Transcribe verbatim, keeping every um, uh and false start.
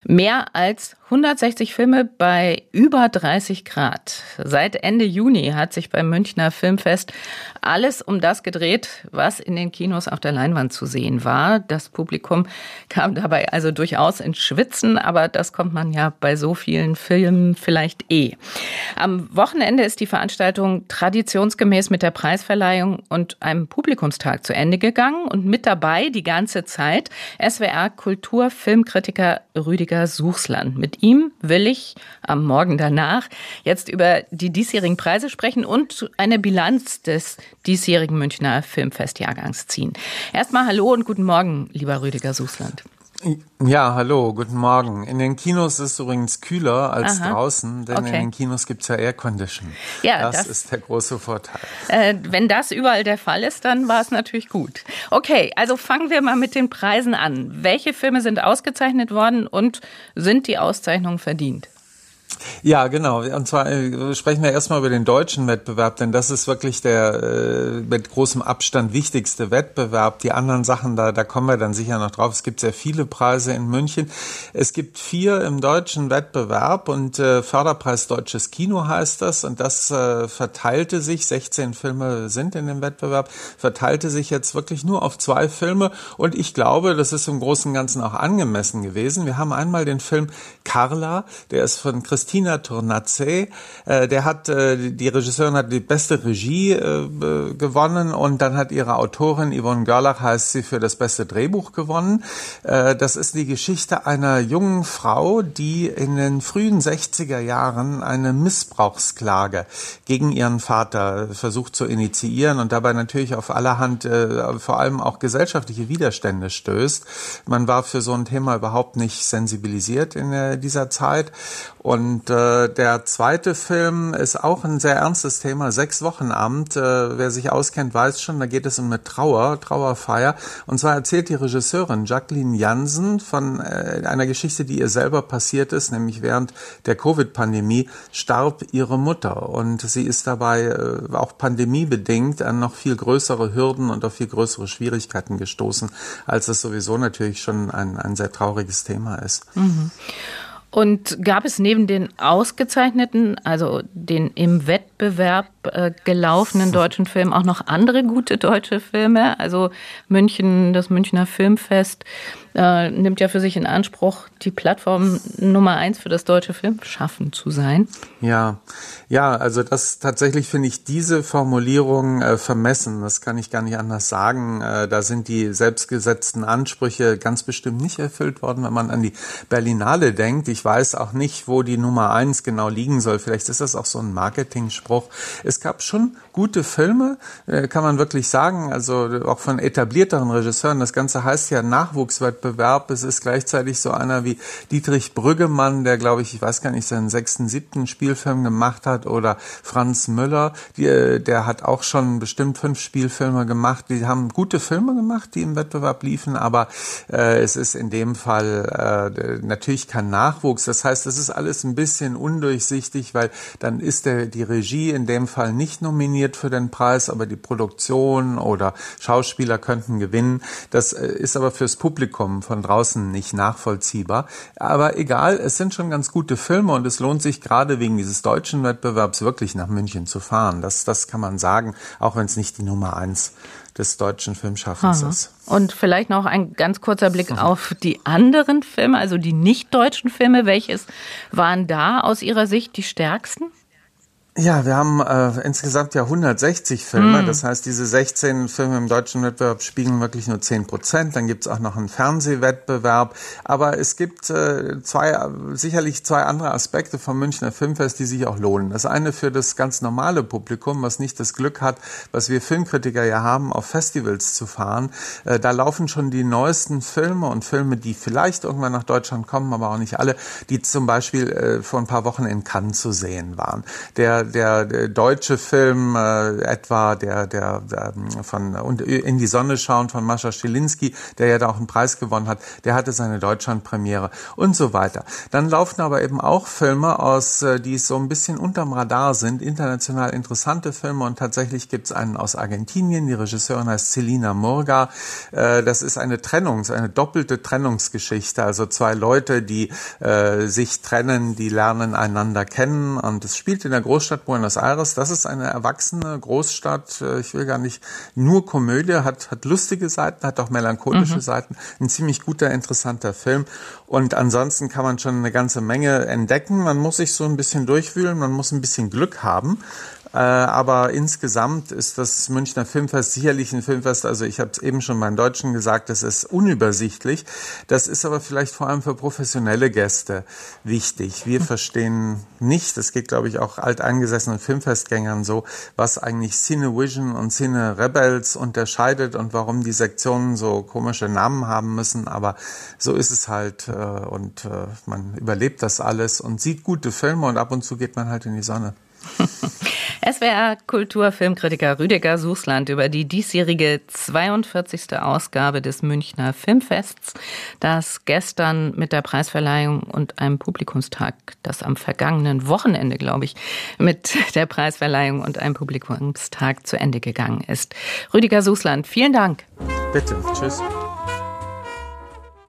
Mehr als hundertsechzig Filme bei über dreißig Grad. Seit Ende Juni hat sich beim Münchner Filmfest alles um das gedreht, was in den Kinos auf der Leinwand zu sehen war. Das Publikum kam dabei also durchaus ins Schwitzen, aber das kommt man ja bei so vielen Filmen vielleicht eh. Am Wochenende ist die Veranstaltung traditionsgemäß mit der Preisverleihung und einem Publikumstag zu Ende gegangen und mit dabei die ganze Zeit S W R-Kultur-Filmkritiker Rüdiger Suchsland. Mit ihm will ich am Morgen danach jetzt über die diesjährigen Preise sprechen und eine Bilanz des diesjährigen Münchner Filmfestjahrgangs ziehen. Erstmal hallo und guten Morgen, lieber Rüdiger Suchsland. Ja, hallo, guten Morgen. In den Kinos ist es übrigens kühler als Aha. draußen, denn Okay. in den Kinos gibt's ja Aircondition. Ja, das, das ist der große Vorteil. Äh, wenn das überall der Fall ist, dann war es natürlich gut. Okay, also fangen wir mal mit den Preisen an. Welche Filme sind ausgezeichnet worden und sind die Auszeichnungen verdient? Ja, genau. Und zwar äh, sprechen wir erstmal über den deutschen Wettbewerb, denn das ist wirklich der äh, mit großem Abstand wichtigste Wettbewerb. Die anderen Sachen, da, da kommen wir dann sicher noch drauf. Es gibt sehr viele Preise in München. Es gibt vier im deutschen Wettbewerb und äh, Förderpreis Deutsches Kino heißt das. Und das äh, verteilte sich, sechzehn Filme sind in dem Wettbewerb, verteilte sich jetzt wirklich nur auf zwei Filme. Und ich glaube, das ist im Großen und Ganzen auch angemessen gewesen. Wir haben einmal den Film Carla, der ist von Christina Tornazzi, äh, der hat, äh, die Regisseurin hat die beste Regie äh, gewonnen und dann hat ihre Autorin, Yvonne Gerlach heißt sie, für das beste Drehbuch gewonnen. Äh, das ist die Geschichte einer jungen Frau, die in den frühen sechziger Jahren eine Missbrauchsklage gegen ihren Vater versucht zu initiieren und dabei natürlich auf allerhand, äh, vor allem auch gesellschaftliche Widerstände stößt. Man war für so ein Thema überhaupt nicht sensibilisiert in äh, dieser Zeit. Und äh, der zweite Film ist auch ein sehr ernstes Thema, Sechs Wochenamt. Äh, wer sich auskennt, weiß schon, da geht es um eine Trauer, Trauerfeier. Und zwar erzählt die Regisseurin Jacqueline Jansen von äh, einer Geschichte, die ihr selber passiert ist, nämlich während der Covid-Pandemie starb ihre Mutter. Und sie ist dabei äh, auch pandemiebedingt an noch viel größere Hürden und auf viel größere Schwierigkeiten gestoßen, als es sowieso natürlich schon ein, ein sehr trauriges Thema ist. Mhm. Und gab es neben den ausgezeichneten, also den im Wettbewerb äh, gelaufenen deutschen Filmen auch noch andere gute deutsche Filme? Also München, das Münchner Filmfest äh, nimmt ja für sich in Anspruch, die Plattform Nummer eins für das deutsche Filmschaffen zu sein. Ja, ja, also das tatsächlich finde ich diese Formulierung äh, vermessen. Das kann ich gar nicht anders sagen. Äh, da sind die selbstgesetzten Ansprüche ganz bestimmt nicht erfüllt worden, wenn man an die Berlinale denkt. Ich weiß auch nicht, wo die Nummer eins genau liegen soll. Vielleicht ist das auch so ein Marketingspruch. Es gab schon gute Filme, äh, kann man wirklich sagen. Also auch von etablierteren Regisseuren. Das Ganze heißt ja Nachwuchswettbewerb. Es ist gleichzeitig so einer wie Dietrich Brüggemann, der, glaube ich, ich weiß gar nicht, seinen sechsten, siebten Spielfilm gemacht hat, oder Franz Müller, die, der hat auch schon bestimmt fünf Spielfilme gemacht. Die haben gute Filme gemacht, die im Wettbewerb liefen, aber äh, es ist in dem Fall äh, natürlich kein Nachwuchs. Das heißt, es ist alles ein bisschen undurchsichtig, weil dann ist der, die Regie in dem Fall nicht nominiert für den Preis, aber die Produktion oder Schauspieler könnten gewinnen. Das äh, ist aber fürs Publikum von draußen nicht nachvollziehbar. Aber egal, es sind schon ganz gute Filme und es lohnt sich gerade wegen dieses deutschen Wettbewerbs wirklich nach München zu fahren. Das, das kann man sagen, auch wenn es nicht die Nummer eins des deutschen Filmschaffens Aha. ist. Und vielleicht noch ein ganz kurzer Blick auf die anderen Filme, also die nicht deutschen Filme. Welches waren da aus Ihrer Sicht die stärksten? Ja, wir haben äh, insgesamt ja hundertsechzig Filme, Mm. das heißt, diese sechzehn Filme im deutschen Wettbewerb spiegeln wirklich nur zehn Prozent. Dann gibt's auch noch einen Fernsehwettbewerb, aber es gibt äh, zwei, sicherlich zwei andere Aspekte vom Münchner Filmfest, die sich auch lohnen. Das eine für das ganz normale Publikum, was nicht das Glück hat, was wir Filmkritiker ja haben, auf Festivals zu fahren. Äh, da laufen schon die neuesten Filme und Filme, die vielleicht irgendwann nach Deutschland kommen, aber auch nicht alle, die zum Beispiel äh, vor ein paar Wochen in Cannes zu sehen waren. Der der, der deutsche Film äh, etwa, der, der, der von und In die Sonne schauen von Mascha Stilinski, der ja da auch einen Preis gewonnen hat, der hatte seine Deutschlandpremiere und so weiter. Dann laufen aber eben auch Filme aus, die so ein bisschen unterm Radar sind, international interessante Filme, und tatsächlich gibt's einen aus Argentinien, die Regisseurin heißt Celina Murga. Äh, das ist eine Trennungs-, eine doppelte Trennungsgeschichte, also zwei Leute, die äh, sich trennen, die lernen einander kennen, und es spielt in der Großstadt Buenos Aires. Das ist eine erwachsene Großstadt, ich will gar nicht nur Komödie, hat, hat lustige Seiten, hat auch melancholische mhm. Seiten, ein ziemlich guter, interessanter Film, und ansonsten kann man schon eine ganze Menge entdecken. Man muss sich so ein bisschen durchwühlen, man muss ein bisschen Glück haben. Äh, aber insgesamt ist das Münchner Filmfest sicherlich ein Filmfest, also ich habe es eben schon beim Deutschen gesagt, das ist unübersichtlich. Das ist aber vielleicht vor allem für professionelle Gäste wichtig. Wir verstehen nicht, das geht glaube ich auch alteingesessenen Filmfestgängern so, was eigentlich Cinevision und Cine Rebels unterscheidet und warum die Sektionen so komische Namen haben müssen. Aber so ist es halt, äh, und äh, man überlebt das alles und sieht gute Filme, und ab und zu geht man halt in die Sonne. S W R-Kulturfilmkritiker Rüdiger Suchsland über die diesjährige zweiundvierzigste Ausgabe des Münchner Filmfests, das gestern mit der Preisverleihung und einem Publikumstag, das am vergangenen Wochenende, glaube ich, mit der Preisverleihung und einem Publikumstag zu Ende gegangen ist. Rüdiger Suchsland, vielen Dank. Bitte, tschüss.